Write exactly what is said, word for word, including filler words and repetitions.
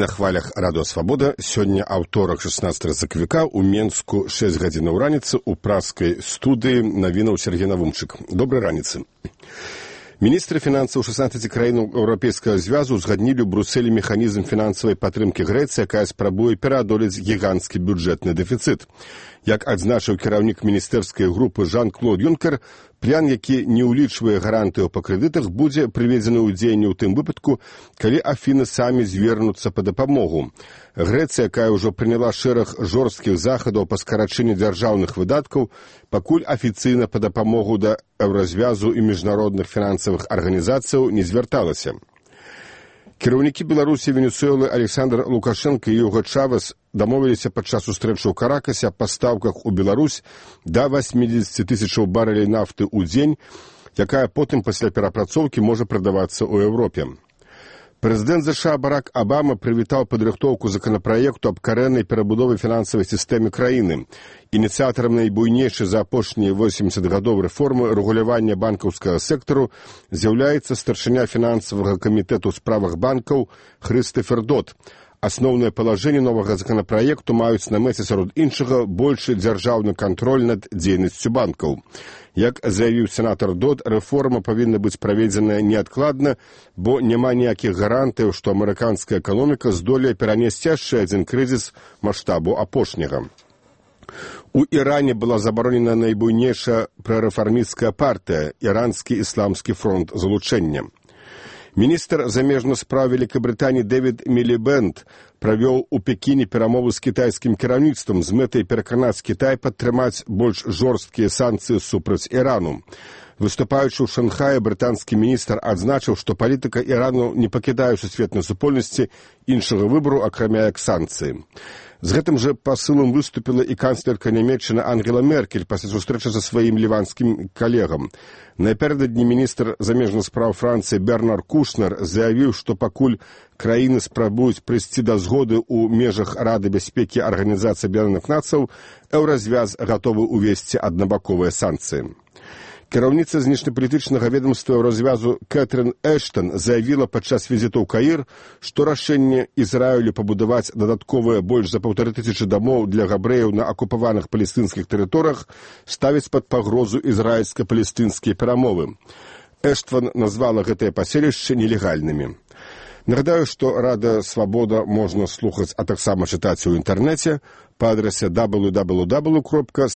На хвалях радыё Свабода сёння аўторак шаснаццатага сакавіка ў Менску шэсць гадзінаў раніцы ў праскай студыі навінаў Сергей Навумчык. Добрай раніцы. Міністры фінансаў шаснаццаці краінаў Еўрапейскага звязу узгаднілі ў Брусэлі механізм фінансавай падтрымкі Грэцыі, якая спрабуе пераадолець гіганцкі бюджэтны дэфіцыт. Як адзначыў кіраўнік міністэрскай групы Жан-Клод Юнкер, план, які не ўлічвае гарантыяў па крэдытах, будзе прыведзены ў дзеянне ў тым выпадку, калі Афіны самі звернуцца па дапамогу. Грэцыя, якая ўжо прыняла шэраг жорсткіх захадаў па скарачэнні дзяржаўных выдаткаў, пакуль афіцыйна па дапамогу да еўразвязу і міжнародных фінансавых арганізацыяў не звярталася. Кіраўнікі Беларусі і Венесуэлы Александр Лукашенко і Юго Чавес дамовіліся падчас сустрэчы ў Каракасе аб пастаўках у Беларусь да васьмідзесяці тысячаў барэлей нафты ў дзень, якая потым пасля перапрацоўкі можа прадавацца ў Еўропе. Прэзідэнт ЗША Барак Абама прывітаў падрыхтоўку законапраекту аб карэннай перабудовы фінансавай сістэме краіны. Ініцыятарам найбуйнейшай за апошнія восемьдесят гадоў рэформы рэгулявання банкаўскага сектару з'яўляецца старшыня фінансавага камітэту ў справах банкаў Хрыстафер Дот. Асноўныя палажэнні новага законапраекту маюць на мэце сярод іншага большы дзяржаўны кантроль над дзейнасцю банкаў. Як заявіў сенатар Дот, рэформа павінна быць праведзеная неадкладна, бо няма ніякіх гарантыяў, што амерыканская эканоміка здолее перанесці яшчэ адзін крызіс маштабу апошняга. У Іране была забаронена найбуйнейшая прарэфармісцкая партыя Іранскі ісламскі фронт залучэння. Міністр замежных спраў Великабрытаніі Дэвід Мілібэнд правёў у Пекіне перамовы з кітайскім кіраўніцтвам з мэтай пераканаць Кітай падтрымаць больш жорсткія санкцыі супраць Ірану. Выступаючы ў Шанхаі, брытанскі міністр адзначыў, што палітыка Ірану не пакідае сусветнай супольнасці іншага выбару, акрамя як санкцыі. З гэтым жа пасылам выступіла і канцлерка Нямецчыны Ангела Меркель пасля сустрэчы са сваім ліванскім калегам. Напярэдадні міністр замежных спраў Францыі Бернар Кушнер заявіў, што пакуль краіны спрабуюць прыйсці да згоды ў межах Рады бяспекі Арганізацыі Аб'яднаных Нацыяў, еўразвяз гатовы ўвесці аднабаковыя санкцыі. Кіраўніца знешнепалітычнага ведамства еўразвязу Кэтрын Эштон заявіла падчас візіту ў Каір, што рашэнне Ізраілю пабудаваць дадатковыя больш за паўтары тысячы дамоў для габрэяў на акупаваных палестынскіх тэрыторыях ставіць пад пагрозу ізраільска-палестынскія перамовы. Эштон назвала гэтыя паселішчы нелегальнымі. Нагадаю, што Радыё Свабода можна слухаць, а таксама чытаць у інтэрнэце па адрасе дабл ю дабл ю дабл ю кропка